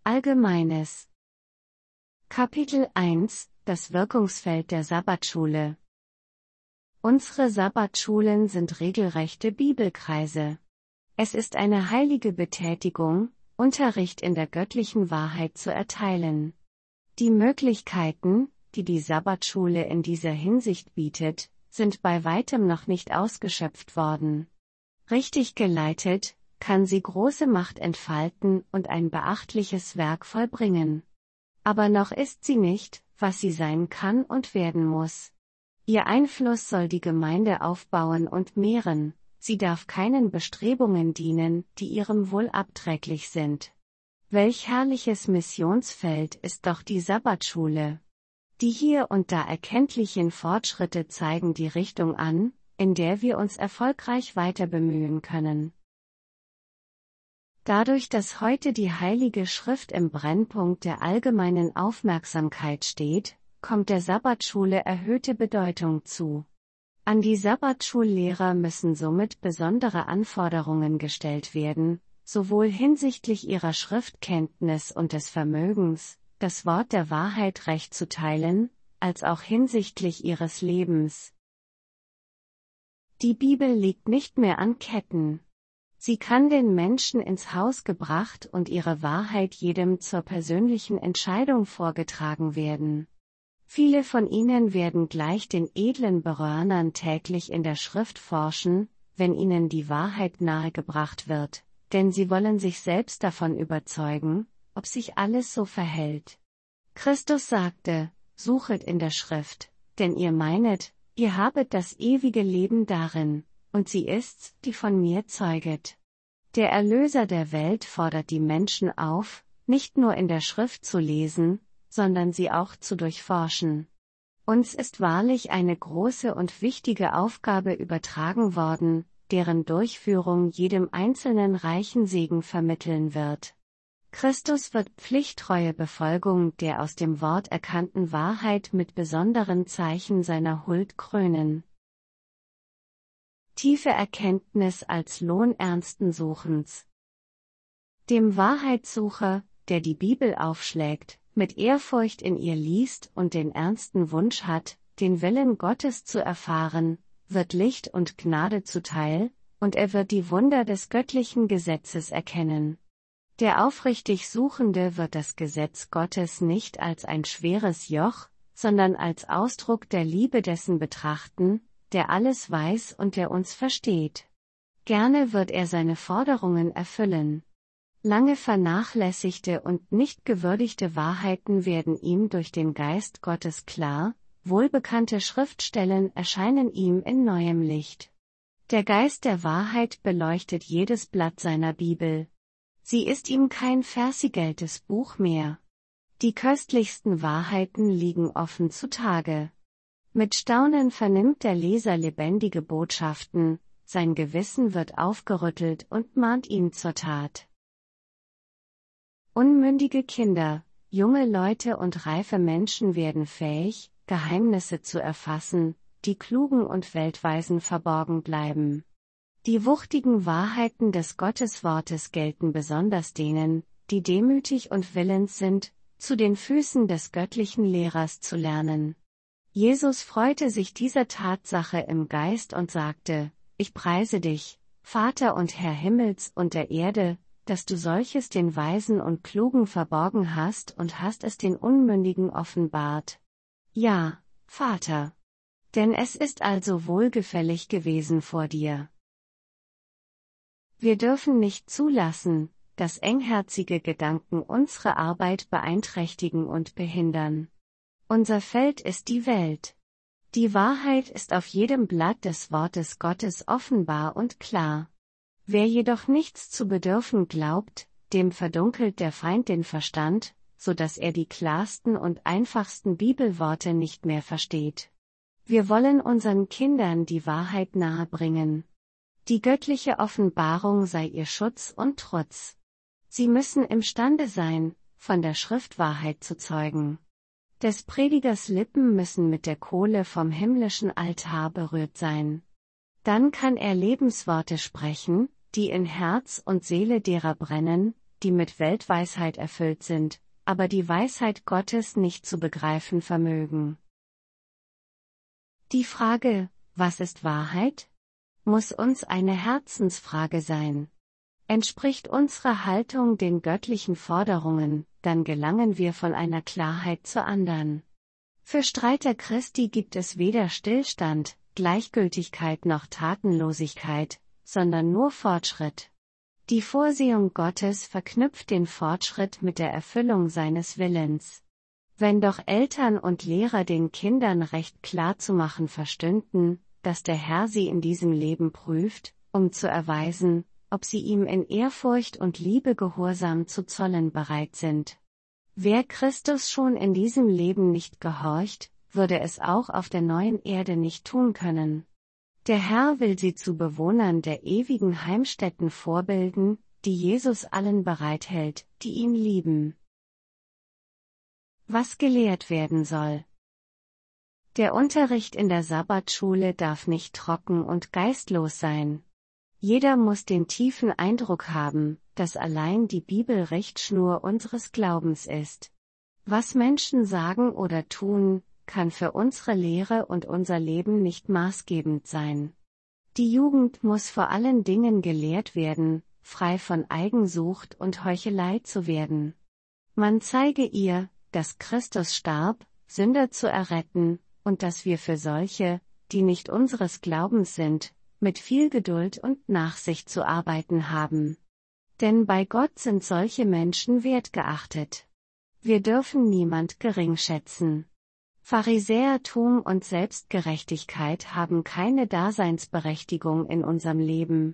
Allgemeines. Kapitel 1 – Das Wirkungsfeld der Sabbatschule. Unsere Sabbatschulen sind regelrechte Bibelkreise. Es ist eine heilige Betätigung, Unterricht in der göttlichen Wahrheit zu erteilen. Die Möglichkeiten, die die Sabbatschule in dieser Hinsicht bietet, sind bei weitem noch nicht ausgeschöpft worden. Richtig geleitet, kann sie große Macht entfalten und ein beachtliches Werk vollbringen. Aber noch ist sie nicht, was sie sein kann und werden muss. Ihr Einfluss soll die Gemeinde aufbauen und mehren, sie darf keinen Bestrebungen dienen, die ihrem Wohl abträglich sind. Welch herrliches Missionsfeld ist doch die Sabbatschule! Die hier und da erkenntlichen Fortschritte zeigen die Richtung an, in der wir uns erfolgreich weiter bemühen können. Dadurch, dass heute die Heilige Schrift im Brennpunkt der allgemeinen Aufmerksamkeit steht, kommt der Sabbatschule erhöhte Bedeutung zu. An die Sabbatschullehrer müssen somit besondere Anforderungen gestellt werden, sowohl hinsichtlich ihrer Schriftkenntnis und des Vermögens, das Wort der Wahrheit recht zu teilen, als auch hinsichtlich ihres Lebens. Die Bibel liegt nicht mehr an Ketten. Sie kann den Menschen ins Haus gebracht und ihre Wahrheit jedem zur persönlichen Entscheidung vorgetragen werden. Viele von ihnen werden gleich den edlen Berörnern täglich in der Schrift forschen, wenn ihnen die Wahrheit nahegebracht wird, denn sie wollen sich selbst davon überzeugen, ob sich alles so verhält. Christus sagte, suchet in der Schrift, denn ihr meinet, ihr habet das ewige Leben darin, und sie ist's, die von mir zeuget. Der Erlöser der Welt fordert die Menschen auf, nicht nur in der Schrift zu lesen, sondern sie auch zu durchforschen. Uns ist wahrlich eine große und wichtige Aufgabe übertragen worden, deren Durchführung jedem Einzelnen reichen Segen vermitteln wird. Christus wird pflichttreue Befolgung der aus dem Wort erkannten Wahrheit mit besonderen Zeichen seiner Huld krönen. Tiefe Erkenntnis als Lohn ernsten Suchens. Dem Wahrheitssucher, der die Bibel aufschlägt, mit Ehrfurcht in ihr liest und den ernsten Wunsch hat, den Willen Gottes zu erfahren, wird Licht und Gnade zuteil, und er wird die Wunder des göttlichen Gesetzes erkennen. Der aufrichtig Suchende wird das Gesetz Gottes nicht als ein schweres Joch, sondern als Ausdruck der Liebe dessen betrachten, der alles weiß und der uns versteht. Gerne wird er seine Forderungen erfüllen. Lange vernachlässigte und nicht gewürdigte Wahrheiten werden ihm durch den Geist Gottes klar, wohlbekannte Schriftstellen erscheinen ihm in neuem Licht. Der Geist der Wahrheit beleuchtet jedes Blatt seiner Bibel. Sie ist ihm kein versiegeltes Buch mehr. Die köstlichsten Wahrheiten liegen offen zutage. Mit Staunen vernimmt der Leser lebendige Botschaften, sein Gewissen wird aufgerüttelt und mahnt ihn zur Tat. Unmündige Kinder, junge Leute und reife Menschen werden fähig, Geheimnisse zu erfassen, die klugen und Weltweisen verborgen bleiben. Die wuchtigen Wahrheiten des Gotteswortes gelten besonders denen, die demütig und willens sind, zu den Füßen des göttlichen Lehrers zu lernen. Jesus freute sich dieser Tatsache im Geist und sagte, ich preise dich, Vater und Herr Himmels und der Erde, dass du solches den Weisen und Klugen verborgen hast und hast es den Unmündigen offenbart. Ja, Vater. Denn es ist also wohlgefällig gewesen vor dir. Wir dürfen nicht zulassen, dass engherzige Gedanken unsere Arbeit beeinträchtigen und behindern. Unser Feld ist die Welt. Die Wahrheit ist auf jedem Blatt des Wortes Gottes offenbar und klar. Wer jedoch nichts zu bedürfen glaubt, dem verdunkelt der Feind den Verstand, so dass er die klarsten und einfachsten Bibelworte nicht mehr versteht. Wir wollen unseren Kindern die Wahrheit nahebringen. Die göttliche Offenbarung sei ihr Schutz und Trutz. Sie müssen imstande sein, von der Schriftwahrheit zu zeugen. Des Predigers Lippen müssen mit der Kohle vom himmlischen Altar berührt sein. Dann kann er Lebensworte sprechen, die in Herz und Seele derer brennen, die mit Weltweisheit erfüllt sind, aber die Weisheit Gottes nicht zu begreifen vermögen. Die Frage, was ist Wahrheit? Muss uns eine Herzensfrage sein. Entspricht unsere Haltung den göttlichen Forderungen, dann gelangen wir von einer Klarheit zur anderen. Für Streiter Christi gibt es weder Stillstand, Gleichgültigkeit noch Tatenlosigkeit, sondern nur Fortschritt. Die Vorsehung Gottes verknüpft den Fortschritt mit der Erfüllung seines Willens. Wenn doch Eltern und Lehrer den Kindern recht klar zu machen verstünden, dass der Herr sie in diesem Leben prüft, um zu erweisen, ob sie ihm in Ehrfurcht und Liebe Gehorsam zu zollen bereit sind. Wer Christus schon in diesem Leben nicht gehorcht, würde es auch auf der neuen Erde nicht tun können. Der Herr will sie zu Bewohnern der ewigen Heimstätten vorbilden, die Jesus allen bereithält, die ihn lieben. Was gelehrt werden soll. Der Unterricht in der Sabbatschule darf nicht trocken und geistlos sein. Jeder muss den tiefen Eindruck haben, dass allein die Bibel Richtschnur unseres Glaubens ist. Was Menschen sagen oder tun, kann für unsere Lehre und unser Leben nicht maßgebend sein. Die Jugend muss vor allen Dingen gelehrt werden, frei von Eigensucht und Heuchelei zu werden. Man zeige ihr, dass Christus starb, Sünder zu erretten, und dass wir für solche, die nicht unseres Glaubens sind, mit viel Geduld und Nachsicht zu arbeiten haben. Denn bei Gott sind solche Menschen wertgeachtet. Wir dürfen niemand geringschätzen. Pharisäertum und Selbstgerechtigkeit haben keine Daseinsberechtigung in unserem Leben.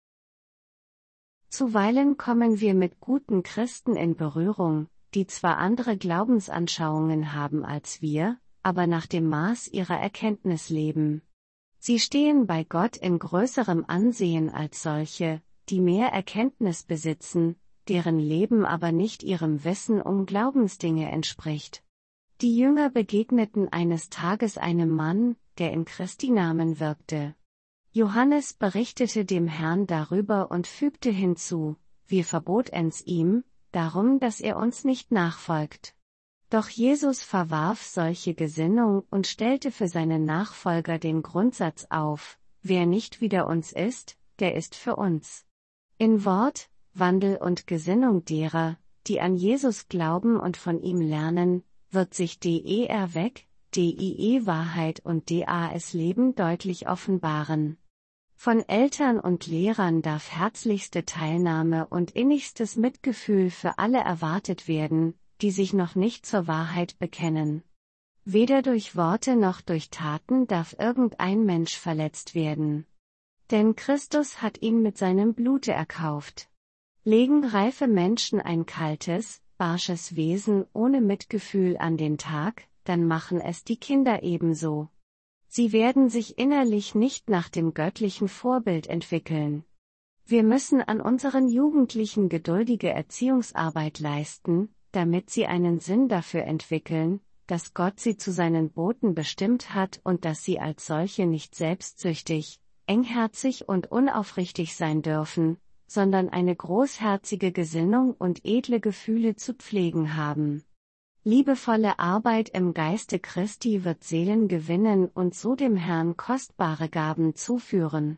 Zuweilen kommen wir mit guten Christen in Berührung, die zwar andere Glaubensanschauungen haben als wir, aber nach dem Maß ihrer Erkenntnis leben. Sie stehen bei Gott in größerem Ansehen als solche, die mehr Erkenntnis besitzen, deren Leben aber nicht ihrem Wissen um Glaubensdinge entspricht. Die Jünger begegneten eines Tages einem Mann, der in Christi Namen wirkte. Johannes berichtete dem Herrn darüber und fügte hinzu, wir verbotens ihm, darum, dass er uns nicht nachfolgt. Doch Jesus verwarf solche Gesinnung und stellte für seine Nachfolger den Grundsatz auf, wer nicht wider uns ist, der ist für uns. In Wort, Wandel und Gesinnung derer, die an Jesus glauben und von ihm lernen, wird sich der Weg, die Wahrheit und das Leben deutlich offenbaren. Von Eltern und Lehrern darf herzlichste Teilnahme und innigstes Mitgefühl für alle erwartet werden, die sich noch nicht zur Wahrheit bekennen. Weder durch Worte noch durch Taten darf irgendein Mensch verletzt werden. Denn Christus hat ihn mit seinem Blute erkauft. Legen reife Menschen ein kaltes, barsches Wesen ohne Mitgefühl an den Tag, dann machen es die Kinder ebenso. Sie werden sich innerlich nicht nach dem göttlichen Vorbild entwickeln. Wir müssen an unseren Jugendlichen geduldige Erziehungsarbeit leisten, damit sie einen Sinn dafür entwickeln, dass Gott sie zu seinen Boten bestimmt hat und dass sie als solche nicht selbstsüchtig, engherzig und unaufrichtig sein dürfen, sondern eine großherzige Gesinnung und edle Gefühle zu pflegen haben. Liebevolle Arbeit im Geiste Christi wird Seelen gewinnen und so dem Herrn kostbare Gaben zuführen.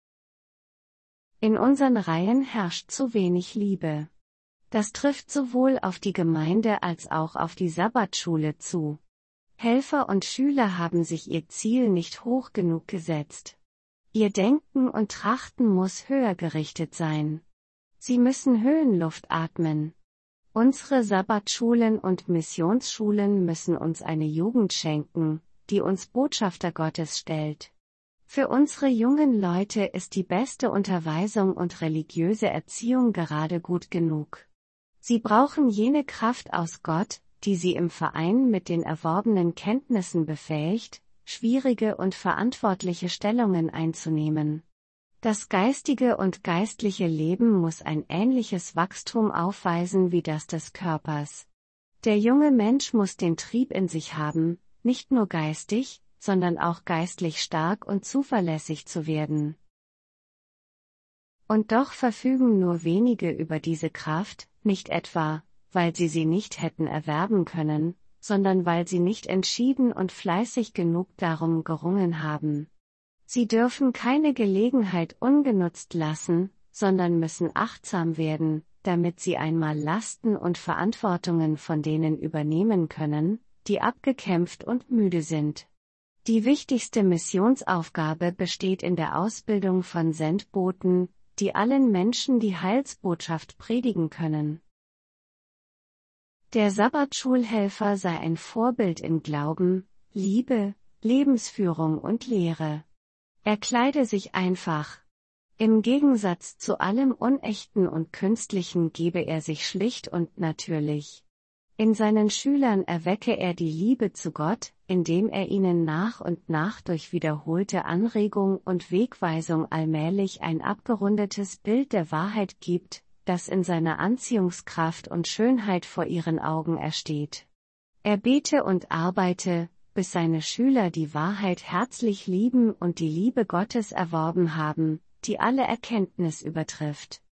In unseren Reihen herrscht zu wenig Liebe. Das trifft sowohl auf die Gemeinde als auch auf die Sabbatschule zu. Helfer und Schüler haben sich ihr Ziel nicht hoch genug gesetzt. Ihr Denken und Trachten muss höher gerichtet sein. Sie müssen Höhenluft atmen. Unsere Sabbatschulen und Missionsschulen müssen uns eine Jugend schenken, die uns Botschafter Gottes stellt. Für unsere jungen Leute ist die beste Unterweisung und religiöse Erziehung gerade gut genug. Sie brauchen jene Kraft aus Gott, die sie im Verein mit den erworbenen Kenntnissen befähigt, schwierige und verantwortliche Stellungen einzunehmen. Das geistige und geistliche Leben muss ein ähnliches Wachstum aufweisen wie das des Körpers. Der junge Mensch muss den Trieb in sich haben, nicht nur geistig, sondern auch geistlich stark und zuverlässig zu werden. Und doch verfügen nur wenige über diese Kraft, nicht etwa, weil sie nicht hätten erwerben können, sondern weil sie nicht entschieden und fleißig genug darum gerungen haben. Sie dürfen keine Gelegenheit ungenutzt lassen, sondern müssen achtsam werden, damit sie einmal Lasten und Verantwortungen von denen übernehmen können, die abgekämpft und müde sind. Die wichtigste Missionsaufgabe besteht in der Ausbildung von Sendboten, die allen Menschen die Heilsbotschaft predigen können. Der Sabbatschulhelfer sei ein Vorbild in Glauben, Liebe, Lebensführung und Lehre. Er kleide sich einfach. Im Gegensatz zu allem Unechten und Künstlichen gebe er sich schlicht und natürlich. In seinen Schülern erwecke er die Liebe zu Gott, indem er ihnen nach und nach durch wiederholte Anregung und Wegweisung allmählich ein abgerundetes Bild der Wahrheit gibt, das in seiner Anziehungskraft und Schönheit vor ihren Augen ersteht. Er bete und arbeite, bis seine Schüler die Wahrheit herzlich lieben und die Liebe Gottes erworben haben, die alle Erkenntnis übertrifft.